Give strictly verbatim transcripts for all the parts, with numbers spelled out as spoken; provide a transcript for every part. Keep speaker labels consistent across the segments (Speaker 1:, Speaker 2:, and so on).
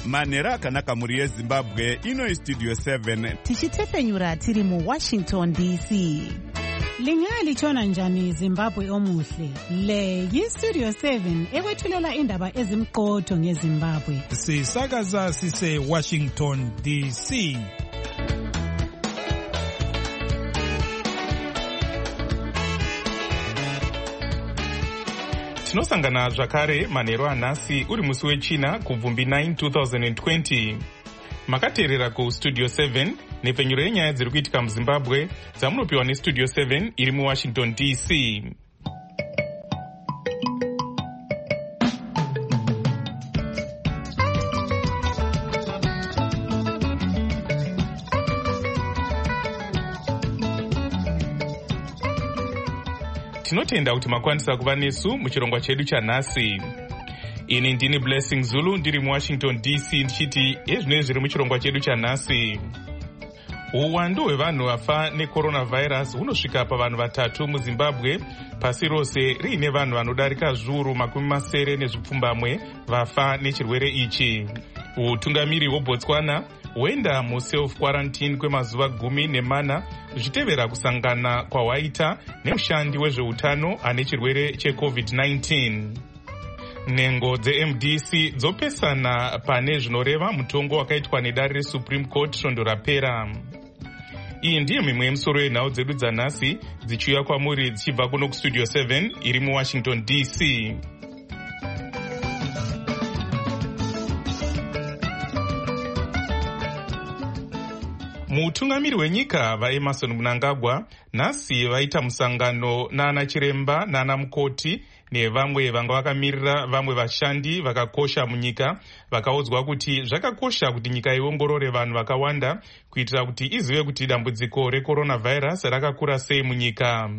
Speaker 1: manhero akanaka mhuri yezimbabwe. Ino Studio seven
Speaker 2: tichitesenyura tiri mu Washington D C.
Speaker 3: Lingalitshona njani Zimbabwe omuhle? Le yi Studio seven ekwethulela indaba ezimqotho ngeZimbabwe.
Speaker 4: Sisakaza sise Washington D C.
Speaker 5: Tinosangana zvakare manhero anhasi uri musi wechina kubvumbi nine two thousand twenty. Makateerera ku Studio seven nepfenyuro yenyaya dziri kuitika muZimbabwe dzamunopiwa neStudio seven iri muWashington D C. Tinotenda kuti makwanisa kuva nesu muchirongwa chedu chanhasi. Ini ndini Blessing Zulu ndiri muWashington D C ndichiti ezvinenge zviri muchirongwa chedu chanhasi. Uwandu hwevanhu vafa necoronavirus hunosvika pavanhu vatatu muZimbabwe, pasi rose riine vanhu vanodarika zviuru makumi masere nezvipfumbamwe vafa nechirwere ichi. Utungamiri hweBotswana huenda muself quarantine kwemazuva gumi nemana zvichitevera kusangana kwahwaita nemushandi wezveutano ane chirwere checovid nineteen. Nhengo dze-M D C dzopesana pane zvinoreva mutongo wakaitwa nedare reSupreme Court svondo rapera. Iyi ndiyo mimwe yemisoro yenhau dzedu dzanhasi dzichiuya kwamuri dzichibva kuno kuStudio seven iri muWashington D C. Mutungamiri wenyika vaEmerson Mnangagwa nhasi vaita musangano naana chiremba naana mukoti nevamwe vanga vakamirira vamwe vashandi vakakosha munyika, vakaudzwa kuti zvakakosha kuti nyika iongorore vanhu vakawanda kuitira kuti izive kuti dambudziko recoronavirus rakakura sei munyika.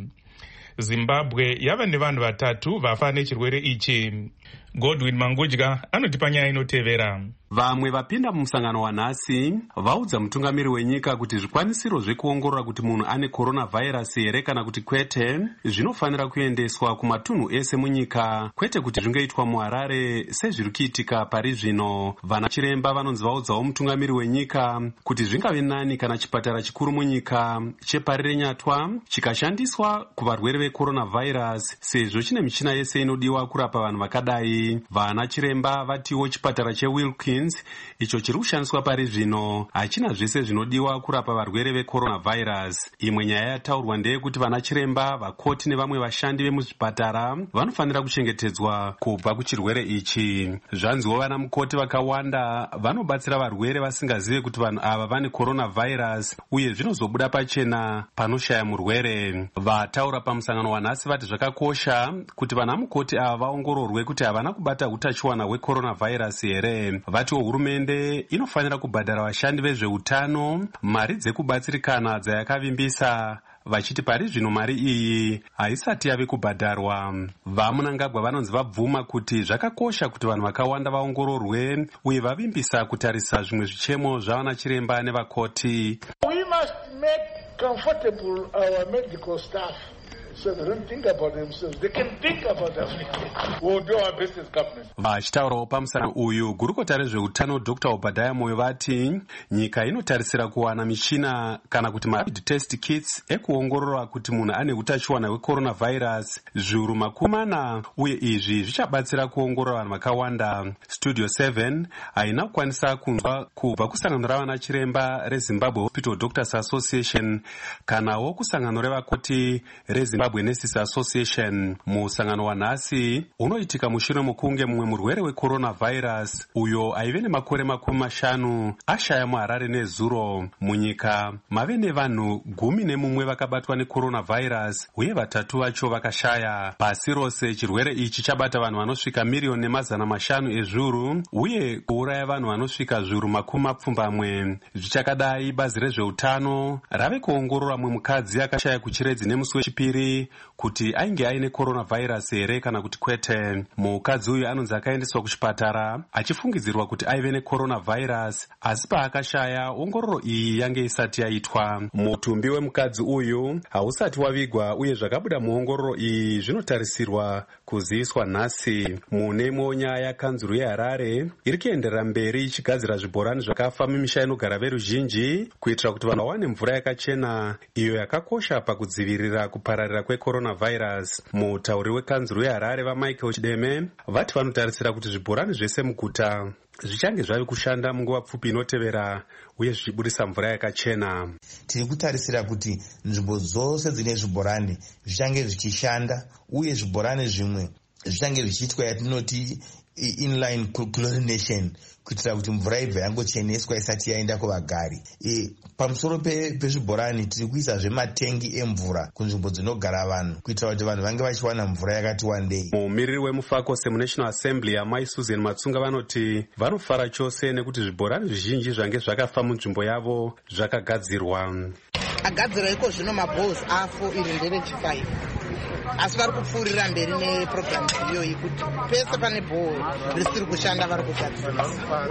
Speaker 5: Zimbabwe yava nevanhu vatatu vafa nechirwere ichi. Godwin Mangudya anotipa nyaya inotevera.
Speaker 6: Vamwe vapinda mumusangano wanhasi vaudza mutungamiri wenyika kuti zvikwanisiro zvekuongorora kuti munhu ane coronavirus here kana kuti kwete zvinofanira kuendeswa kumatunhu ese munyika, kwete kuti zvingoitwa muHarare sezviri kuitika pari zvino. Vana chiremba vanonzi vaudzawo mutungamiri wenyika kuti zvingave nani kana chipatara chikuru munyika chepari renyatwa chikashandiswa kuvarwere vecoronavirus sezvo chine michina yese inodiwa kurapa vanhu vakadai. Vana chiremba vatiwo chipatara cheWilkins icho chiri kushandiswa pari zvino hachina zvese zvinodiwa kurapa varwere vecoronavirus. Imwe nyaya yataurwa ndeyekuti vana chiremba, vakoti nevamwe vashandi vemuzvipatara vanofanira kuchengetedzwa kubva kuchirwere ichi. Zvanziwo vana mukoti vakawanda vanobatsira varwere vasingazive kuti vanhu ava vane coronavirus uye zvinozobuda pachena panoshaya murwere. Vataura pamusangano wanhasi vati zvakakosha kuti vana mukoti ava vaongororwe kuti havana kubata utachiwana hwecoronavirus here. Vatiwo hurumende inofanira kubhadhara vashandi vezveutano mari dzekubatsirikana dzayakavimbisa, vachiti pari zvino mari iyi haisati yave kubhadharwa. VaMnangagwa vanonzi vabvuma kuti zvakakosha kuti vanhu vakawanda vaongororwe uye vavimbisa kutarisa zvimwe zvichemo zvavana chiremba nevakoti.
Speaker 7: We must make comfortable our medical staff. So they don't think about themselves. They can think about everything. We'll do our best as government.
Speaker 6: Vachitaurawo pamusana uyu, gurukota rezveutano Doctor Obadiah Moyo vati nyika inotarisira kuwana michina kana kuti ma-rapid test kits ekuongorora kuti munhu ane utachiwana hwecoronavirus zviuru makumi mana, uye izvi zvichabatsira kuongorora vanhu vakawanda. Studio seven haina kukwanisa kunzwa kubva kusangano ravana chiremba reZimbabwe Hospital Doctors Association kanawo kusangano revakoti reZimbabwe Nurses Association. Musangano wanhasi unoitika mushure mokunge mumwe murwere wecoronavirus uyo aive nemakore makumi mashanu ashaya muHarare nezuro. Munyika mave nevanhu gumi nemumwe vakabatwa necoronavirus uye vatatu vacho vakashaya. Pasi rose chirwere ichi chabata vanhu vanosvika miriyoni nemazana mashanu ezviuru uye kuuraya vanhu vanosvika zviuru makumi mapfumbamwe. Zvichakadai bazi rezveutano rave kuongorora mumwe mukadzi akashaya kuchiredzi nemusi wechipiri haazivi kuti ainge aine coronavirus here kana kuti kwete. Mukadzi uyu anonzi akaendeswa kuchipatara achifungidzirwa kuti aive necoronavirus, asi paakashaya ongororo iyi yange isati yaitwa. Mutumbi wemukadzi uyu hausati wavigwa uye zvakabuda muongororo iyi zvinotarisirwa kuziviswa nhasi. Munemo nyaya kanzuru yeHarare iri kuenderera mberi ichigadzira zvibhorani zvakafa mumisha inogara veruzhinji kuitira kuti vanhu vawane mvura yakachena iyo yakakosha pakudzivirira kupararira kwecoronavirus. Mutauri wekanzuru yeHarare vaMichael Chideme vati vanotarisira kuti zvibhorani zvese muguta zvichange zvave kushanda munguva pfupi inotevera uye zvichibudisa mvura yakachena.
Speaker 8: Tiri kutarisira kuti nzvimbo dzose dzine zvibhorani zvichange zvichishanda uye zvibhorani zvimwe zvichange zvichiitwa yatinoti inline chlorination kuitira kuti mvura ibva yangocheneswa isati yaenda kuvagari. E, pamusoro pezvibhorani tiri kuisazve matengi emvura kunzvimbo dzinogara vanhu kuitira kuti vanhu vange vachiwana mvura yakati wandei.
Speaker 6: Mumiriri wemufako semunational assembly yamai Susan Matsunga vanoti vanofara chose nekuti zvibhorani zvizhinji zvange zvakafa munzvimbo yavo zvakagadzirwa.
Speaker 9: Agadzira iko zvino mabhouzi afo iri nderechifive asi vari kupfuurira mberi nepurogiramu iyoyi kuti pese pane bhoo risiri kushanda vari kugadzirisa,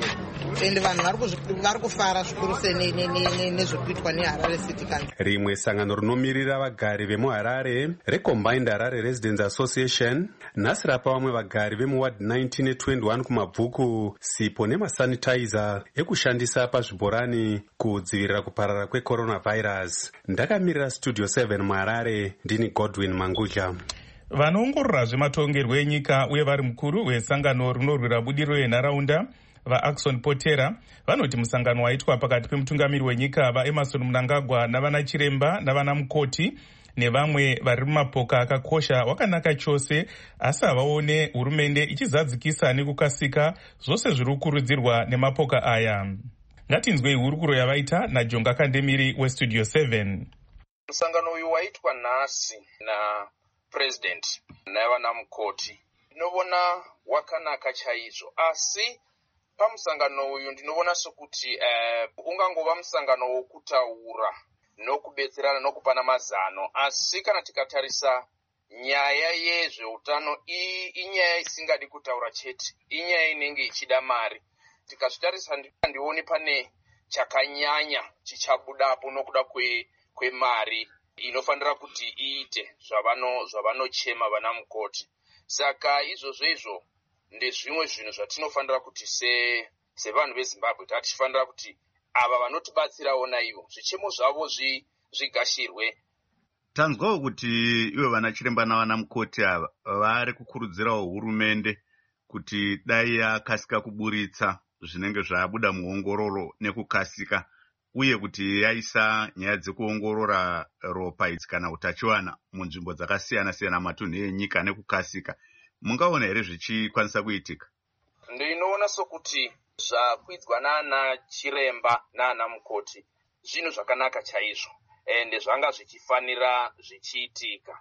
Speaker 9: ende vanhu vari kufara zvikuru sei nezvekuitwa neHarare City Council.
Speaker 6: Rimwe sangano rinomirira vagari vemuHarare reCombined Harare Residents Association nhasi rapa vamwe vagari vemuward nineteen netwenty-one kumabvuku sipo nemasanitizer ekushandisa pazvibhorani kudzivirira kuparara kwecoronavirus. Ndakamirira Studio seven muHarare, ndini Godwin Manguja.
Speaker 5: Vanoongorora zvematongerwo enyika uye vari mukuru wesangano rinorwira budiriro yenharaunda vaAxon Potera vanoti musangano waitwa pakati pemutungamiri wenyika vaEmerson Mnangagwa navana chiremba navana mukoti nevamwe vari mumapoka akakosha wakanaka chose, asi havaone hurumende ichizadzikisa nekukasika zvose zviri kukurudzirwa nemapoka aya. Ngatinzwei hurukuro yavaita naJonga Kandemiri weStudio seven.
Speaker 10: Musangano uyu waitwa nhasi na president navana mukoti ndinoona wakanaka chaizvo, asi pamusangano uyu ndinoona sokuti uh, ungangova musangano wokutaura nokubetserana nokupana mazano, asi kana tikatarisa nyaya yezveutano iyi inyaya isingadi kutaura chete, inyaya inenge ichida mari. Tikazvitarisa handioni pane chakanyanya chichabudapo nokuda kwe kwemari inofanira kuti iite zvavano zvavanochema vana mukoti. Saka izvozvo izvo ndezvimwe zvinhu zvatinofanira kuti se sevanhu veZimbabwe tatifanira kuti ava vanotibatsirawo naivo zvichemo zvavo zvigashirwe.
Speaker 1: Tanzwawo kuti iwe vana chiremba navana mukoti ava vari kukurudzirawo hurumende kuti dai yakasika kuburitsa zvinenge zvabuda muongororo nekukasika, uye kuti yaisa nyaya dzekuongorora ropa idzi kana utachiwana munzvimbo dzakasiyana siyana matunhu enyika nekukasika. Mungaona here zvichikwanisa kuitika?
Speaker 10: Ndinoona sokuti zvakuidzwa nana chiremba nana mukoti zvinhu zvakanaka chaizvo ende zvanga zvichifanira zvichiitika.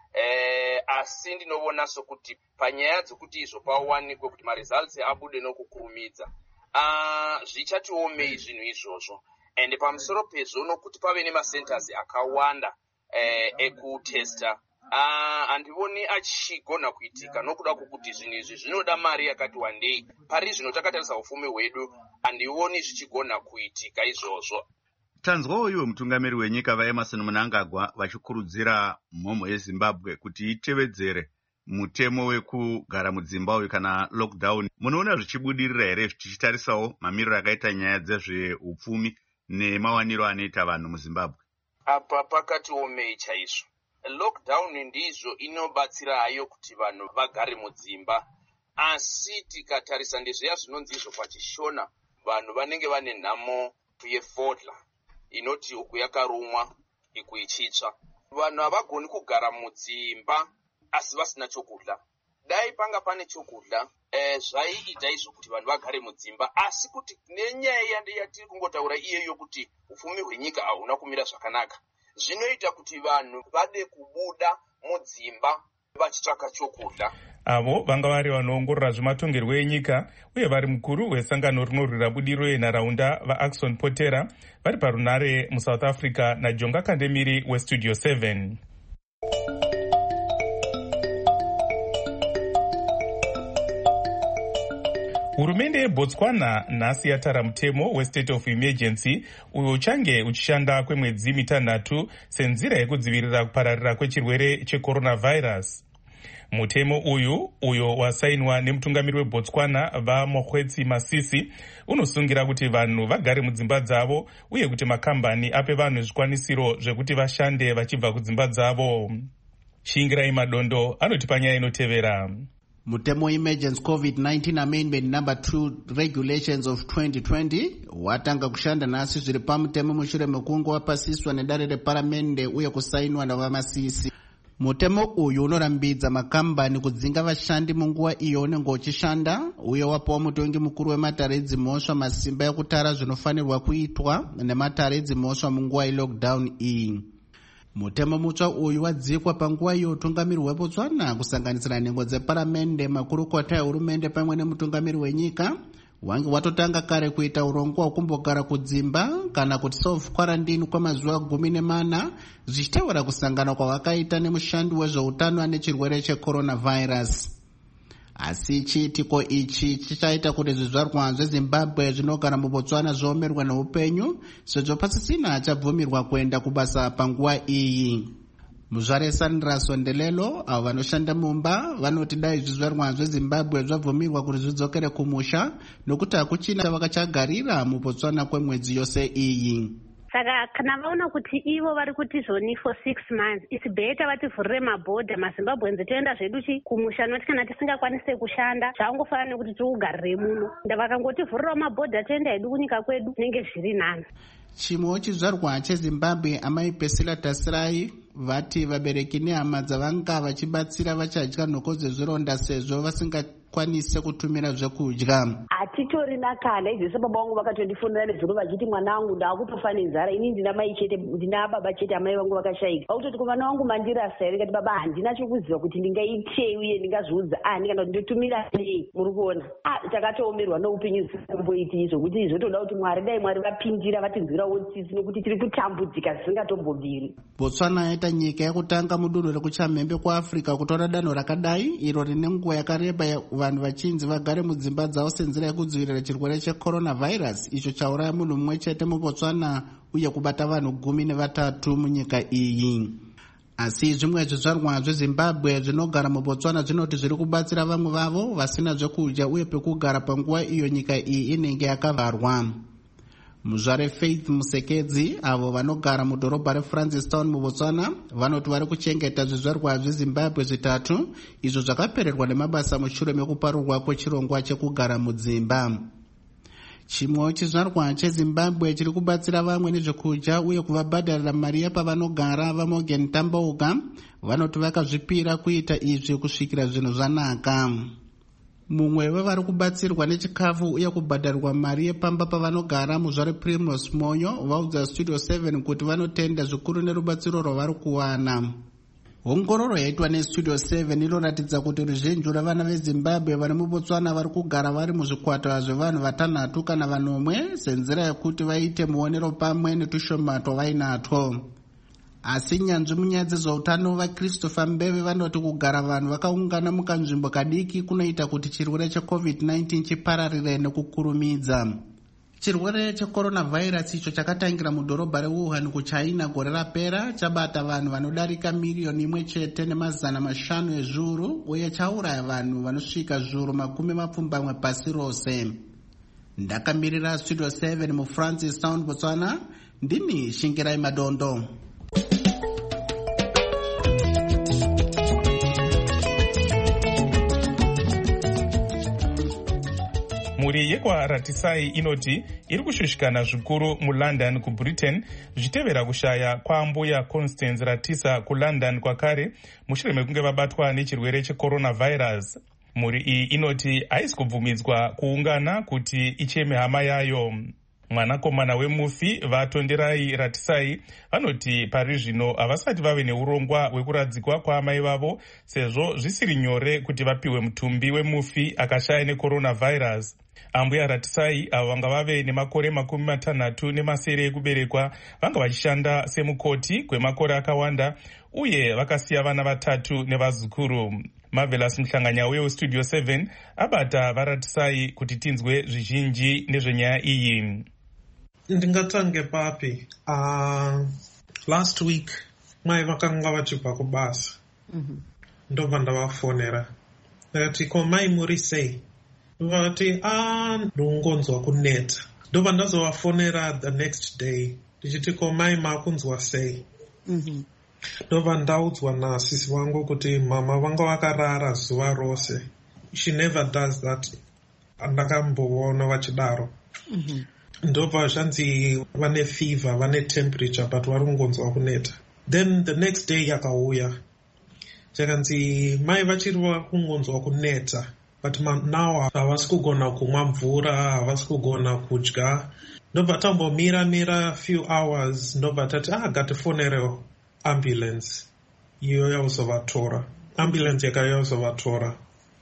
Speaker 10: Eh, asi ndinoona sokuti panyaya dzekuti izvo pawanikwe kuti maresults abude nokukurumidza, uh, zvichatiomei zvinhu izvozvo. Ende pamusoro pezvo nokuti pave nemacenters akawanda eh, ekutesta, uh, handivoni achigona kuitika nokuda kwokuti zvinhu izvi zvinoda mari yakati wandei. Pari zvino takatarisa ufumi hwedu handivoni zvichigona kuitika izvozvo.
Speaker 1: Tanzwawo iwe mutungamiri wenyika vaEmerson Mnangagwa vachikurudzira mhomho yeZimbabwe kuti itevedzere mutemo wekugara mudzimba uyu kana lockdown. Munoona zvichibudirira here tichitarisawo mamiriro akaita nyaya dzezveupfumi nemawaniro anoita vanhu muZimbabwe?
Speaker 10: Apa pakati omei chaizvo. Lockdown ndizvo inobatsira hayo kuti vanhu vagare mudzimba, asi tikatarisa ndezveya zvinonzi izvo pachishona vanhu vanenge vane nhamo yefodla inoti uku yakarumwa iku ichitsva. Vanhu havagoni kugara mudzimba asi vasina chokudya. Dai panga pane chokudya eh, zvaiita izvo kuti vanhu vagare mudzimba, asi kuti nenyaya yatiri kungotaura iyeyo kuti ufumi hwenyika hauna kumira zvakanaka, zvinoita kuti vanhu vade kubuda mudzimba vachitsvaka chokudya.
Speaker 5: Avo vanga vari vanoongorora zvematongerwo enyika uye vari mukuru wesangano rinorwira budiriro yenharaunda vaAxon Potera vari parunare muSouth Africa naJonga Kandemiri weStudio seven. Hurumende yeBotswana nhasi yatara mutemo westate of emergency uyo uchange uchishanda kwemwedzi mitanhatu senzira yekudzivirira kupararira kwechirwere checoronavirus. Mutemo uyu uyo wasainwa nemutungamiri weBotswana vaMokgweetsi Masisi unosungira kuti vanhu vagare mudzimba dzavo uye kuti makambani ape vanhu zvikwanisiro zvekuti vashande vachibva kudzimba dzavo. Shingirai Madondo anoti panyaya inotevera.
Speaker 11: Mutemo Emergency COVID nineteen Amendment number two Regulations of twenty twenty watanga kushanda nasi zviri pamutemo mushure mekunge wapasiswa nedare reparamende uye kusainwa navaMasisi. Mutemo uyu unorambidza makambani kudzinga vashandi munguva iyo unenge uchishanda uye wapawo mutongi mukuru wematare edzimhosva masimba ekutara zvinofanirwa kuitwa nematare edzimhosva munguva yelockdown iyi. Mutemo mutsva uyu wadzikwa panguva iyo utungamiri hweBotswana kusanganisira nhengo dzeparamende, makurukota ehurumende pamwe nemutungamiri wenyika wange watotanga kare kuita urongwa hwekumbogara kudzimba kana kuti self quarantine kwamazuva gumi nemana zvichitaura kusangana kwavakaita nemushandi wezveutano ane chirwere checoronavirus. Asi chiitiko ichi chichaita kuti zvizvarwa zveZimbabwe zvinogara muBotswana zviomerwa neupenyu sezvo pasisina achabvumirwa kuenda kubasa panguva iyi. Muzvare Sandra Sondelelo avo vanoshanda mumba vanoti dai zvizvarwa zveZimbabwe zvabvumirwa kuti zvidzokere kumusha nokuti hakuchina vakachagarira muBotswana kwemwedzi yose iyi.
Speaker 12: Saka kana vaona kuti ivo vari kuti zvoni for six months it's better vativhurire mabhodha maZimbabwenzi toenda zvedu chi kumusha noti kana tisingakwanise kushanda zvaangofanana nekuti tikugarire muno ndavakangotivhurirawo mabhodha toenda hedu kunyika kwedu nenge zviri nani.
Speaker 11: Chimwewo chizvarwa cheZimbabwe amai Priscilla Tasirai vati vabereki nehama dzavanga vachibatsira vachadya nhoko dzezvironda sezvo vasingakwanise kutumira zvekudya.
Speaker 13: Hatitorina kana izvese baba vangu vakatondifundira nezuro vachiti mwana wangu ndaakutofa nenzara ini ndina mai chete ndina baba chete amai vangu vakashayika. Vakutoti kumwana wangu mandirasa here ndikati baba handina chokuziva kuti ndingaitei uye ndingazviudza ani kana kuti ndotumira sei muri kuona. Ah takatoomerwa noupenyu zvisamboiti izvo kuti zvotoda kuti Mwari dai Mwari vapindira vatinzwirawo tsitsi nokuti tiri kutambudzika zvisingatombobviri.
Speaker 11: Botswana yaita nyika yekutanga mudunhu rekuchamhembe kuAfrica kutora danho rakadai iro rine nguva yakareba vanhu vachinzi vagare mudzimba dzavo senzira yekudzivirira chirwere checoronavirus icho chauraya munhu mumwe chete muBotswana uye kubata vanhu gumi nevatatu munyika iyi. Asi zvimwe zvizvarwa zveZimbabwe zvinogara muBotswana zvinoti zviri kubatsira vamwe vavo vasina zvekudya uye pekugara panguva iyo nyika iyi inenge yakavharwa. Muzvare Faith Musekedzi avo vanogara mudhorobha reFrancistown muBotswana vanoti vari kuchengeta zvizvarwa zveZimbabwe zvitatu izvo zvakapererwa nemabasa mushure mekuparurwa kwechirongwa chekugara mudzimba. Chimwewo chizvarwa cheZimbabwe chiri kubatsira vamwe nezvekudya uye kuvabhadharira mari yepavanogara vaMorgan Tambouka vanoti vakazvipira kuita izvi kusvikira zvinhu zvanaka. Mumwe wevari kubatsirwa nechikafu uye kubhadharirwa mari yepamba pavanogara muzvare Primrose Monyo vaudza Studio seven kuti vanotenda zvikuru nerubatsiro rwavari kuwana. Ongororo yaitwa neStudio seven inoratidza kuti ruzhinji rwevana veZimbabwe vari muBotswana vari kugara vari muzvikwata zvevanhu vatanhatu kana vanomwe senzira yekuti vaite muonero pamwe netushoma twavainatwo. Asi nyanzvi munyaya dzezveutano vaChristopher Mbeve vanoti kugara vanhu vakaungana mukanzvimbo kadiki kunoita kuti chirwere cheCovid nineteen chipararire nekukurumidza. Chirwere checoronavirus icho chakatangira mudhorobha reWuhan kuChina gore rapera chabata vanhu vanodarika miriyoni imwe chete nemazana mashanu ezviuru uye chauraya vanhu vanosvika zviuru makumi mapfumbamwe pasi rose. Ndakamirira Studio seven muFrancistown, Botswana, ndini Shingirai Madondo.
Speaker 5: Mhuri yekwaRatisai inoti iri kushushikana zvikuru muLondon kuBritain zvichitevera kushaya kwaambuya Constance Ratisa kuLondon kwakare mushure mekunge vabatwa nechirwere checoronavirus. Mhuri iyi inoti haisi kubvumidzwa kuungana kuti icheme hama yayo. Mwanakomana wemufi vaTonderai Ratisai vanoti pari zvino havasati vave neurongwa hwekuradzikwa kwaamai vavo sezvo zvisiri nyore kuti vapiwe mutumbi wemufi akashaya necoronavirus. Ambuya Ratisai avo vanga vave nemakore makumi matanhatu nemasere ekuberekwa vanga vachishanda semukoti kwemakore akawanda uye vakasiya vana vatatu nevazukuru. Marvelous Mhlanganya westudio seven abata varatisai kuti tinzwe zvizhinji nezvenyaya iyi.
Speaker 14: Ndingatange papi. Uh, last week mai vakanga vachibva kubasa. Mm-hmm. Ndobva ndavafonera. Ndakati ko mai muri sei? Vakati ah ndongonzwa kuneta. Ndobva ndazovafonera the next day. Ndichiti ko mai makunzwa sei? Mhm. Ndobva ndaudzwa nasisi wangu kuti mama vanga vakarara zuva rose. She never does that. Ndakamboona vachidaro. Mhm. Ndobva zvanzi vane fever, vane temperature but vari kungonzwa kuneta. Then the next day yakauya. Chakanzi mai vachiri kungonzwa kuneta. But now havasi kugona kumwa mvura, havasi kugona kudya. Ndobva tambomira mira few hours. Ndobva tati ah ngatifonere ambulance. Iyo yakuzovatora. Ambulance yakauya kuzovatora.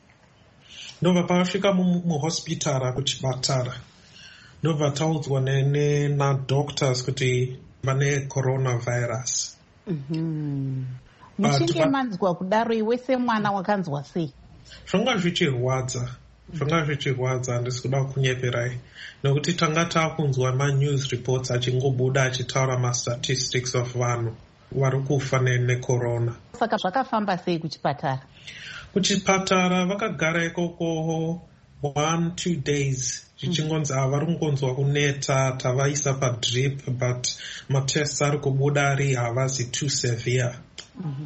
Speaker 14: Ndobva pavasvika muhospitara kuchipatara. Ndobva taudzwa nadoctors kuti vane coronavirus.
Speaker 2: Mhm. Muchinge manzwa kudaro iwe semwana wakanzwa sei?
Speaker 14: Zvanga zvichirwadza. Zvanga zvichirwadza handisi kuda kunyeperai. Nokuti tanga takunzwa ma-news reports achingobuda achitaura ma-statistics of vanhu vari kufa necorona.
Speaker 2: Saka zvakafamba sei kuchipatara?
Speaker 14: Kuchipatara vakagara ikoko one, two days. Zvichingonzi ava vari kungonzwa kuneta, tavaisa padrip, but matests ari kubuda ari havasi too severe. Mm-hmm.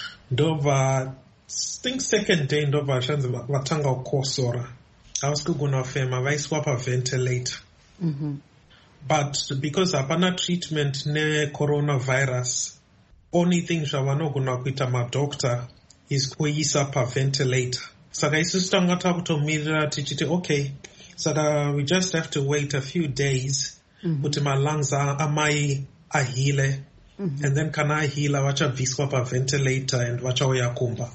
Speaker 14: Ndobva think second day ndobva zvanzi vatanga kukosora. Havasi kugona kufema, vaiswa paventilator. Mm-hmm. But because hapana treatment necoronavirus, only thing zvavanogona kuita madoctor is kuisa paventilator. Saka isusu tanga takutomirira tichiti okay, saka we just have to wait a few days kuti mm-hmm. malungs amai ahile. Mm-hmm. And then kana ahila vachabviswa paventilator and vachauya kumba.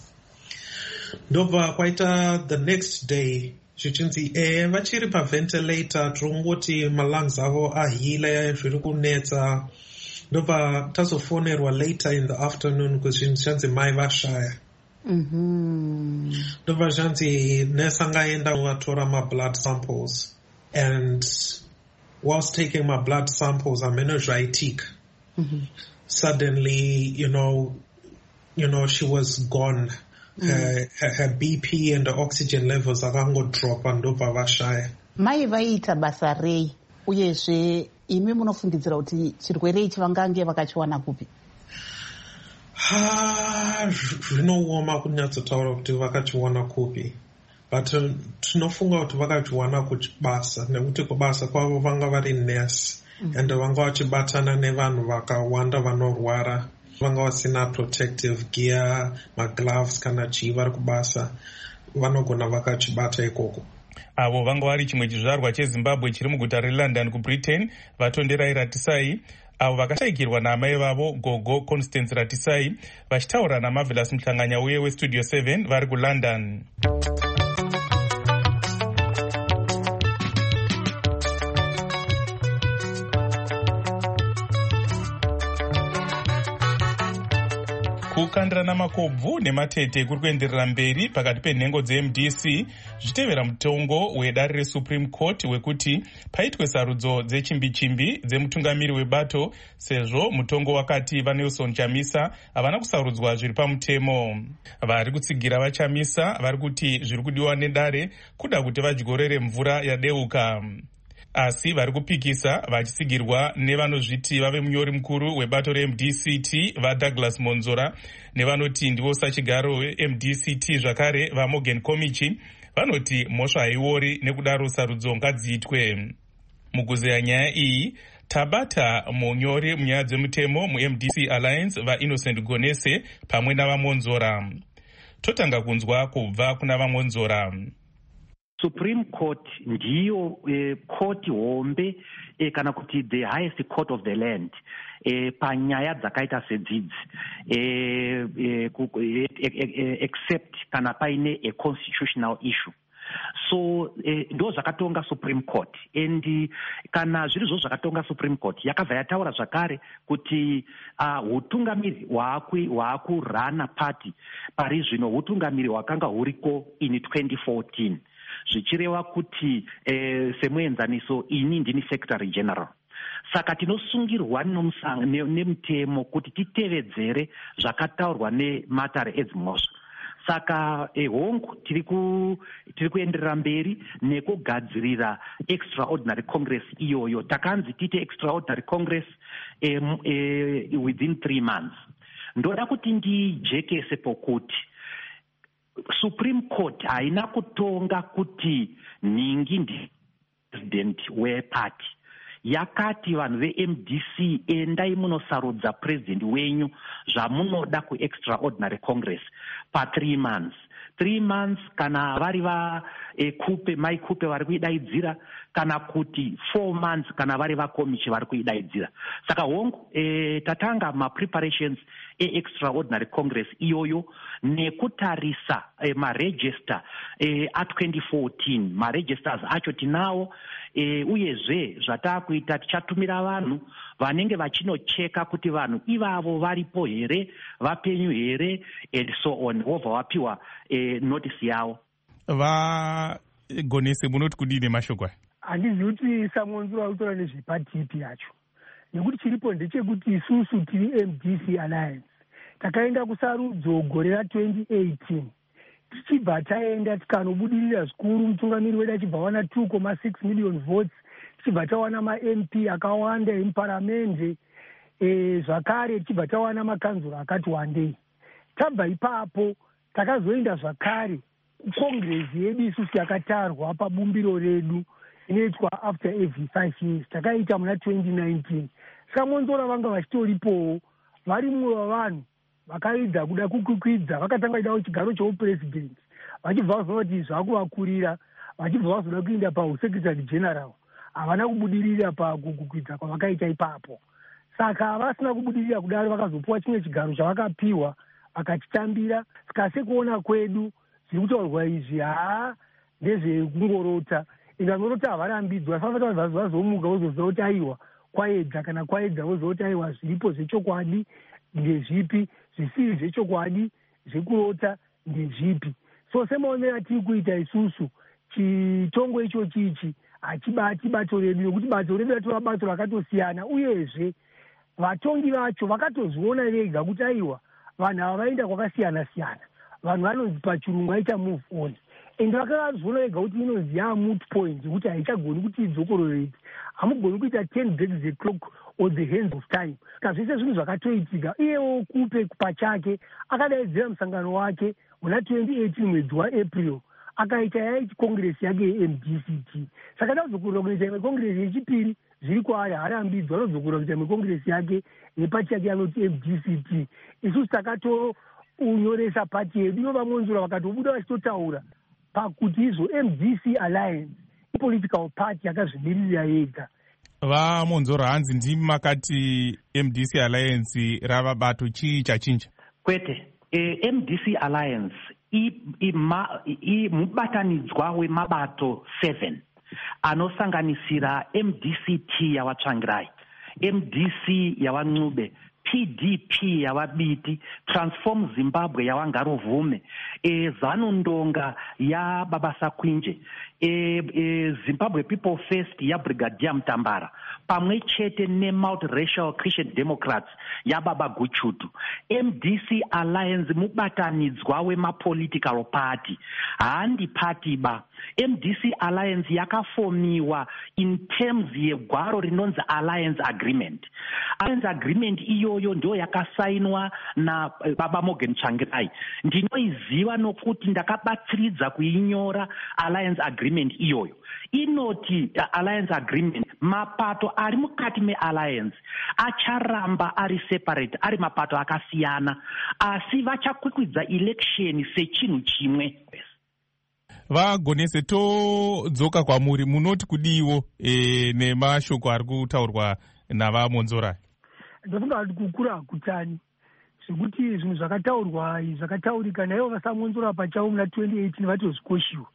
Speaker 14: Ndobva kwaita the next day zvichinzi eh vachiri paventilator tongoti malungs avo ahile zviri kunetsa. Ndobva tazofonerwa later in the afternoon kuti zvinzi mai vashaya. Mhm. Ndobva zvanzi nurse angaenda vatora ma-blood samples, and whilst taking my blood samples amenozvaitika. Mm-hmm. Suddenly, you know, you know, she was gone. Mm. Her, her, her B P and the oxygen levels akango drop ndobva vashaya.
Speaker 2: Mai vaita basa rei uyezve imi munofungidzira kuti chirwere ichi vangange vakachiwana kupi?
Speaker 14: Ha, zvinooma kunyatsotaura kuti vakachiwana kupi. But uh, tinofunga kuti vakachiwana kuchibasa nekuti kubasa kwavo vanga vari nurse. Mm. And vanga vachibatana nevanhu vakawanda vanorwara. Vanga vasina protective gear, magloves kana chii vari kubasa. Vanogona vakachibata ikoko.
Speaker 5: Avo vanga vari chimwe chizvarwa cheZimbabwe chiri muguta reLondon kuBritain, Vatondera Ratisai, avo vakashayikirwa naamai vavo Gogo Constance Ratisai, vachitaura naMarvelous Mhlanganya uye westudio seven vari kuLondon. Kukandirana makobvu nematete kuri kuenderera mberi pakati penhengo dze-M D C zvichitevera mutongo wedare reSupreme Court wekuti paitwe sarudzo dzechimbi-chimbi dzemutungamiri webato, sezvo mutongo wakati vaNelson Chamisa havana kusarudzwa zviri pamutemo. Vari kutsigira vaChamisa vari kuti zviri kudiwa nedare kuda kuti vadyorere mvura yadeuka. Asi vari kupikisa vachitsigirwa nevanozviti vave munyori mukuru webato re-M D C T vaDouglas Monzora nevanoti ndivo sachigaro we-M D C T zvakare vaMorgan Komichi vanoti mhosva haiori nekudaro sarudzo ngadziitwe. Mukuzeya nyaya iyi tabata munyori munyaya dzemutemo mu-M D C Alliance vaInnocent Gonese pamwe navaMonzora. Totanga kunzwa kubva kuna vaMonzora.
Speaker 15: Supreme Court ndiyo eh, court hombe eh, kana kuti the highest court of the land eh, panyaya dzakaita sedzidzi eh, eh, eh, eh, except kana paine a constitutional issue. so eh, ndo zvakatonga Supreme Court. And uh, kana zviri zvo zvakatonga Supreme Court yakabva yataura zvakare kuti uh, utungamiri hwaakurana party pari zvino utungamiri hwakanga huriko in twenty fourteen, zvichireva kuti eh, semuenzaniso ini ndini Secretary General. Saka tinosungirwa nemutemo kuti titevedzere zvakataurwa neMatare edzimhosva. Saka ehongu tiri tiri kuenderera mberi nekugadzirira extraordinary congress iyoyo. Takanzi tite extraordinary congress eh, eh, within three months. Ndoda kuti ndijekese pokuti Supreme Court haina kutonga kuti ningi ndi president weparty. Yakati vanhu ve-M D C endai munosarudza president wenyu zvamunoda ku-extraordinary congress pa three months. Three months kana vari va e, kupe mai kupe vari kuidaidzira, kana kuti four months kana vari vakomichi vari kuidaidzira. Saka hongu e, tatanga ma-preparations e-extraordinary congress iyoyo nekutarisa e, ma-register e, a twenty fourteen. Ma-registers acho tinawo. E, uyezve zvatakuita tichatumira vanhu vanenge vachinocheka kuti vanhu ivavo varipo here, vapenyu here, and so on. Vobva vapiwa e, notice yavo.
Speaker 5: Vagonese munoti kudini mashoko aya?
Speaker 16: Handizivi kuti Samuel utaura nezvepati ipi yacho, nekuti chiripo ndechekuti isusu tiri M D C Alliance takaenda kusarudzo gore ra twenty eighteen. Tichibva taenda tikanobudirira zvikuru, mutungamiri wedu achibva wana two point six million votes, tichibva tawana ma-M P akawanda emuparamende, e, zvakare tichibva tawana makanzura akati wandei. Tabva ipapo takazoenda zvakare kukongresi yedu isusu yakatarwa pabumbiro redu inoitwa after every five years, takaita muna twenty nineteen. Saka monzora vanga vachitoripowo vari mumwe wavanhu vakaidza kuda kukwikwidza, vakatanga kudawo chigaro cheupresident, vachibva vazoona kuti zvakuvakurira, vachibva vazoda kuenda pausecretary general. Havana kubudirira pakukwidza kwavakaita ipapo. Saka havasina kubudirira kudaro, vakazopuwa chimwe chigaro chavakapiwa vakachitambira. Saka sekuona kwedu zviri kutaurwa izvi haa ndezvekungorota. Ingangorota havarambidzwa, fanira kuti vazomuka vozoziva kuti aiwa kwaedza, kana kwaedza voziva kuti aiwa zviripo zvechokwadi ndezvipi, zvisiri zvechokwadi zvekurota ndezvipi. So semaonero atiri kuita isusu, chitongo ichochi ichi hachibati bato redu, nekuti bato redu ratora bato rakatosiyana. Uyezve vatongi vacho vakatozviona vega kuti aiwa vanhu ava vaenda kwakasiyana siyana, vanhu vanonzi pachirungu aita move on, ende vakazviona vega kuti inonzi yaa moot point, kuti haichagoni kuti idzokororeke. Hamugoni kuita ten breaks the clock or the hands of time. Kazvese zvinhu zvakatoitika. Iyewo kupe pachake akadaidzira musangano wake muna twenty eighteen mwedzi waApril, akaita yai kongresi yake ye-M D C T. Saka tazokurira kuita imwe kongresi yechipiri zviri kwaari, harambidzwa, anozokurira kuita imwe kongresi yake nepati yake anoti M D C T. Isusu takatonyoresa pati yedu, inova monzura vakatobuda vachitotaura pakuti izvo M D C Alliance ipolitical party yakazvimirira yega.
Speaker 5: Vamonzora, hanzi ndimi makati M D C Alliance rava bato chii chachinja?
Speaker 15: Kwete, e, M D C Alliance mubatanidzwa wemabato seven anosanganisira M D C T yavatsvangirai, M D C yavancube, P D P yavabiti, Transform Zimbabwe yavangaruvume, e, Zanu Ndonga ya Babasa Kwinje, e, e, Zimbabwe People First ya Brigadier Mtambara, pamwe chete ne Multiracial Christian Democrats ya Baba Guchutu. M D C Alliance mubatanidzwa wema-political party, handi party ba. M D C Alliance yakafomiwa in terms yegwaro rinonzi Alliance Agreement. Alliance Agreement iyoyo ndio yakasainwa na Baba Morgan Tsvangirai. Ndinoiziva nokuti ndakabatsiridza kuinyora Alliance Agreement iyoyo. Inoti uh, Alliance Agreement, mapato ari mukati me-alliance acharamba ari separate, ari mapato akasiyana, asi vachakwikwidza election sechinhu chimwe.
Speaker 5: Vagonese, todzoka kwamuri, munoti kudiwo e, nemashoko ari kutaurwa navamonzora?
Speaker 16: Ndofunga kuti kukura hakutani, zvekuti zvinhu zvakataurwa zvakataurika naivo vasamonzora pachavo muna twenty eighteen vatozvikoshiwa.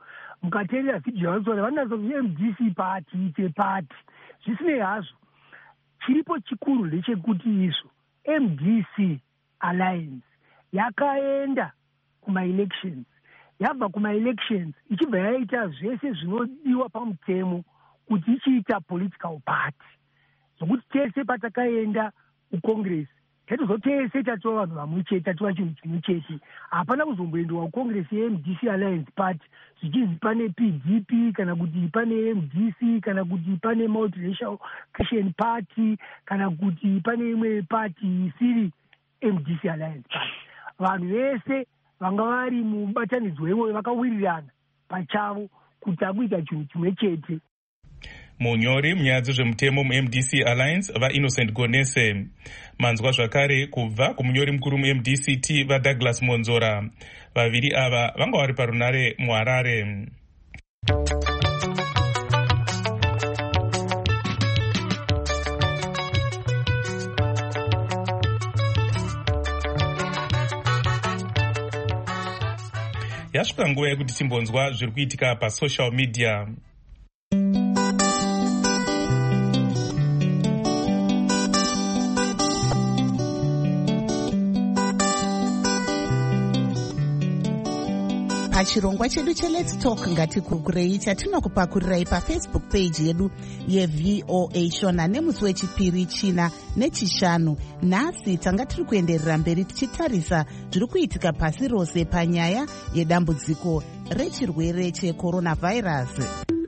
Speaker 16: mukateerera vhidhiyo yavatsoona vanonatsa kuti M D C pati ite pati. Zvisinei hazvo, chiripo chikuru ndechekuti izvo M D C Alliance yakaenda kuma-elections, yabva kuma-elections ichibva yaita zvese zvinodiwa pamutemo kuti ichiita political party, zvokuti tese patakaenda kucongress tatizo tese tatiwa vanhu vamwe chete, tatiwa chinhu chimwe chete. Hapana kuzomboendewa kucongress ye-M D C Alliance party zvichizi pane P D P kana kuti pane M D C kana kuti pane multiracial Christian party kana kuti pane imwe party isiri M D C Alliance party. Vanhu vese vanga vari mubatanidzwa imwe vakawirirana pachavo kuti akuita chinhu chimwe chete.
Speaker 5: Munyori munyaya dzezvemutemo mu-M D C Alliance vaInnocent Gonese. Manzwa zvakare kubva kumunyori mukuru mu-M D C T vaDouglas Monzora. Vaviri ava vanga vari parunare muHarare. Yasvika nguva yekuti timbonzwa zviri kuitika pasocial media.
Speaker 2: Pachirongwa chedu cheLet's Talk ngatikukurei chatinokupakurirai pafacebook page yedu yeV O A Shona nemusi wechipiri, china nechishanu. Nhasi tanga tiri kuenderera mberi tichitarisa zviri kuitika pasi rose panyaya yedambudziko rechirwere checoronavirus.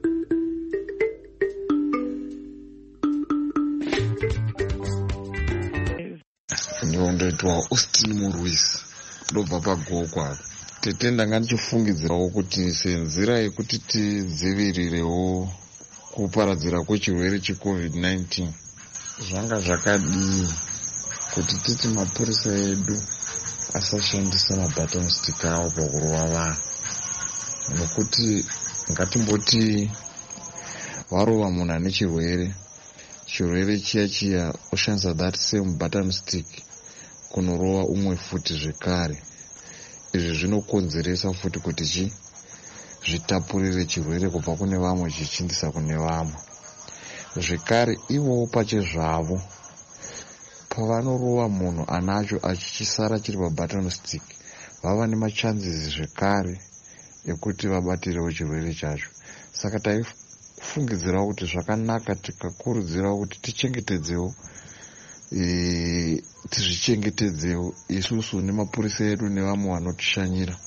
Speaker 17: Ndondoitwa Austin Murwisi ndobva pagokwa. Tete ndanga ndichifungidzirawo kuti senzira yekuti tidzivirirewo kuparadzira kwechirwere checovid nineteen zvanga zvakadii kuti titi mapurisa edu asashandisa mabutton stick awo pakurova vanhu, nokuti ngatimboti varova munhu ane chirwere chirwere chiya chiya oshandisa that same button stick kunorova umwe futi zvekare. Izvi zvinokonzeresa futi kuti chi zvitapurire chirwere kubva kune vamwe chichindisa kune vamwe. Zvekare ivowo pachezvavo pavanorova munhu anacho achichisara chiri pabutton stick vava nemachanzizi zvekare ekuti vabatirewo chirwere chacho. Saka taifungidzirawo kuti zvakanaka tikakurudzirawo kuti tichengetedzewo e, tizvichengetedzewo isusu nemapurisa edu nevamwe vanotishanyira,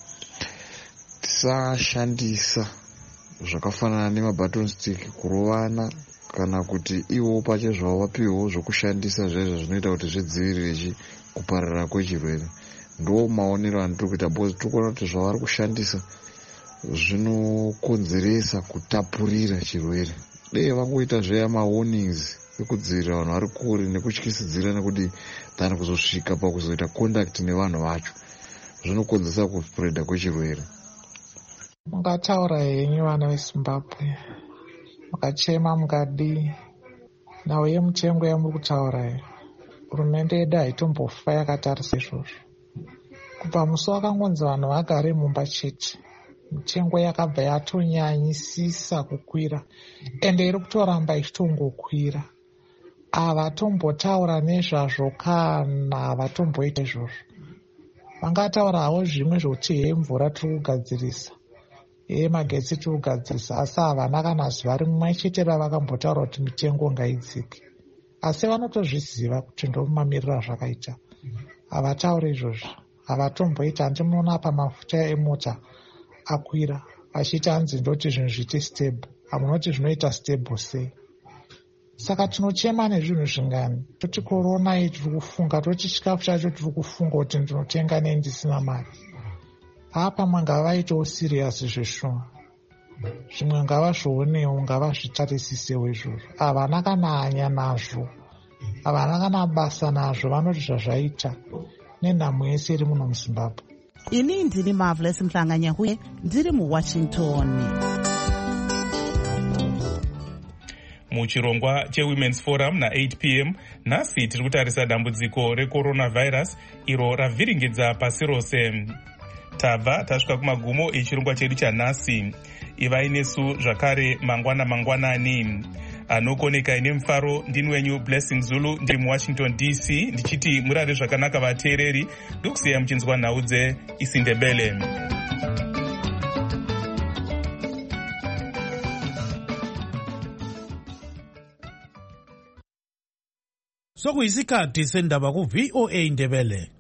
Speaker 17: tisashandisa zvakafanana nemabutton stick kurovana, kana kuti ivo pachezvavo vapiwewo zvokushandisa zvaizvo zvinoita kuti zvidzivirire kuparara kwechirwere. Ndo maonero anotiri kuita, bcause tiri kuona kuti zvavari kushandisa zvinokonzeresa kutapurira chirwere. Dei vangoita zveya mawarnings ekudzivirira vanhu vari kure nekutyisidzira nekuti tani kuzosvika pakuzoita contact nevanhu vacho zvinokonzeresa kuspreda kwechirwere.
Speaker 18: Mungataura henyu vana veZimbabwe, mukachema mukadii nhau yemutengo yamuri kutaura iyi. Hurumende yedu haitombofa yakatarisa izvozvo. Kubva musi wakangonzi vanhu vagare mumba chete, mitengo yakabva yatonyanyisisa kukwira ende iri kutoramba ichitongokwira. Havatombotaura nezvazvo kana havatomboita izvozvo. Vangataurawo zvimwe zvokuti heye mvura tiri kugadzirisa, heye magetsi tiri kugadzirisa, asi havana kana zuva rimwe chete ravakambotaura kuti mitengo ngaidzike. Asi vanotozviziva kuti ndomamiriro zvakaita. Havatauri izvozvo, havatomboita. Handimunoona pamafuta emota akwira achiita hanzi ndoti zvinhu zviite stable. Hamunoti zvinoita stable sei? Saka tinochema nezvinhu zvingani. Toti korona iyi tiri kufunga, toti chikafu chacho tiri kufunga kuti ndinotenga nendisina mari. Apa mangavaitawo serious zveshoma. Zvimwe ngavazvionewo, ngavazvitarisisewo izvozvo. Havana kana hanya nazvo, havana kana basa nazvo, vanoti zvazvaita nenhamo yese iri muno muZimbabwe.
Speaker 2: Ini ndini Marvelous Mhlanga-Nyahuye, ndiri muWashington.
Speaker 5: Muchirongwa cheWomen's Forum na eight p m nhasi tiri kutarisa dambudziko recoronavirus iro ravhiringidza pasi rose. tabva tasvika kumagumo echirongwa chedu chanhasi. Ivai nesu zvakare mangwana mangwanani. Anokoneka nemufaro ndini wenyu Blessing Zulu ndiri muWashington D C ndichiti murare zvakanaka vateereri ndokusiya muchinzwa nhau dzeIsindebele.
Speaker 4: Sokuyisikhathi sendaba ku V O A Indebele.